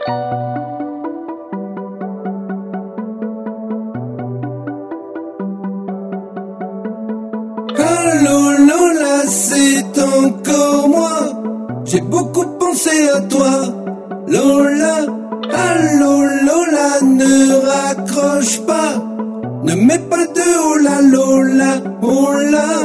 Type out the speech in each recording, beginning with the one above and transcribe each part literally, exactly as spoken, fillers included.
Allô Lola, c'est encore moi. J'ai beaucoup pensé à toi, Lola. Allô Lola, ne raccroche pas. Ne mets pas de oh la Lola, oh là.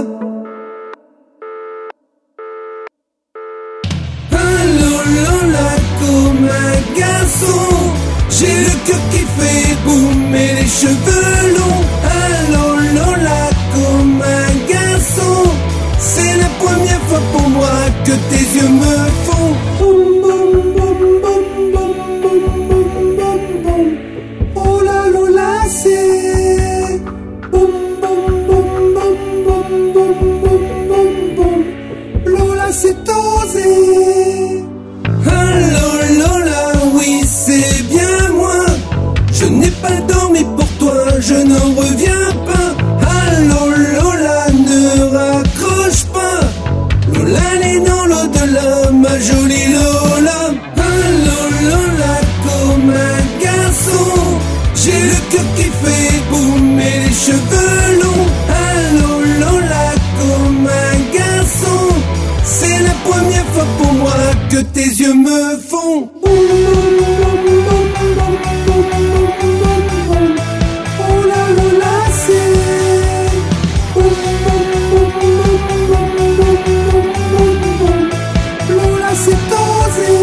Allô Lola, comme un garçon. J'ai le cœur qui fait boum et les cheveux longs. Allô Lola, comme un garçon. C'est la première fois pour moi que tes yeux me font boum boum boum boum boum boum boum boum boum. Oh la Lola, c'est boum boum boum boum boum boum boum boum boum. Lola, c'est osé. Allô Lola, oui c'est bien moi. Je n'ai pas dormi pour toi, je n'en reviens pas. Allô Lola, ne raccroche pas. Lola, elle est dans l'au-delà, ma jolie Lola. Allô Lola, comme un garçon. J'ai le cœur qui fait boum et les cheveux longs. Allô Lola, comme un garçon. C'est la première fois pour moi que tes yeux me font boum boum boum boum boum boum boum boum. Oh la Lola, c'est boum boum boum boum boum boum boum boum. Lola, c'est osé.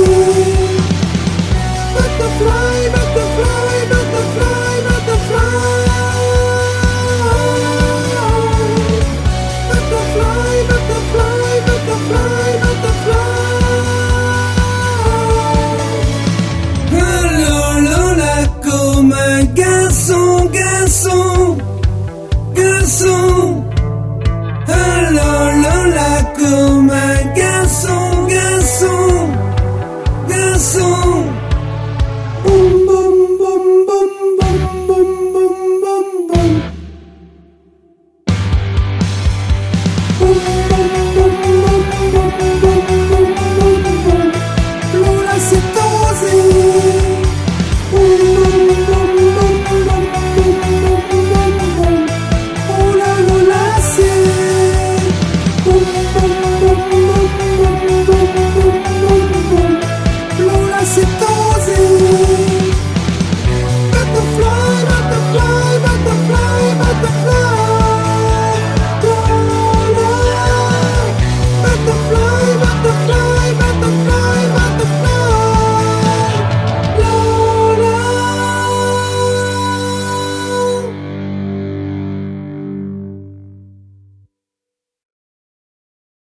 Butterfly, butterfly, butterfly, butterfly. Butterfly, butterfly, butterfly, butterfly. Allô Lola, comme un garçon, garçon, garçon.